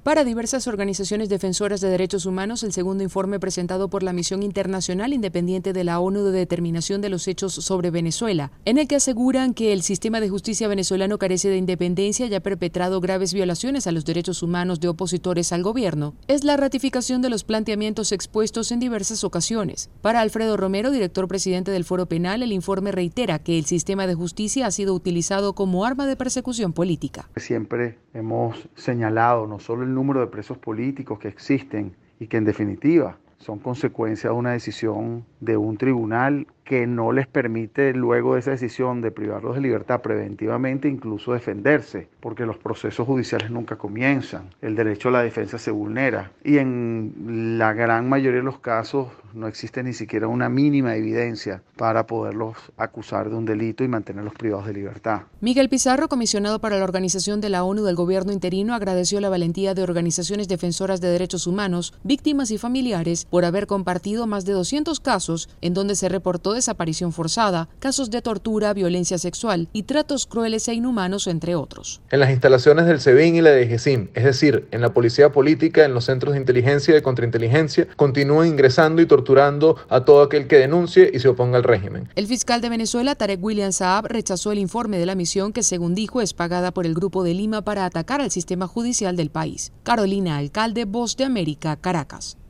Para diversas organizaciones defensoras de derechos humanos, el segundo informe presentado por la Misión Internacional Independiente de la ONU de Determinación de los Hechos sobre Venezuela, en el que aseguran que el sistema de justicia venezolano carece de independencia y ha perpetrado graves violaciones a los derechos humanos de opositores al gobierno, es la ratificación de los planteamientos expuestos en diversas ocasiones. Para Alfredo Romero, director presidente del Foro Penal, el informe reitera que el sistema de justicia ha sido utilizado como arma de persecución política. Siempre hemos señalado no solo el número de presos políticos que existen y que en definitiva son consecuencia de una decisión de un tribunal que no les permite luego de esa decisión de privarlos de libertad preventivamente incluso defenderse, porque los procesos judiciales nunca comienzan, el derecho a la defensa se vulnera y en la gran mayoría de los casos no existe ni siquiera una mínima evidencia para poderlos acusar de un delito y mantenerlos privados de libertad. Miguel Pizarro, comisionado para la Organización de la ONU del Gobierno Interino, agradeció la valentía de organizaciones defensoras de derechos humanos, víctimas y familiares por haber compartido más de 200 casos en donde se reportó desaparición forzada, casos de tortura, violencia sexual y tratos crueles e inhumanos, entre otros. En las instalaciones del SEBIN y la DGCIM, es decir, en la policía política, en los centros de inteligencia y de contrainteligencia, continúan ingresando y torturando a todo aquel que denuncie y se oponga al régimen. El fiscal de Venezuela, Tarek William Saab, rechazó el informe de la misión que, según dijo, es pagada por el Grupo de Lima para atacar al sistema judicial del país. Carolina Alcalde, Voz de América, Caracas.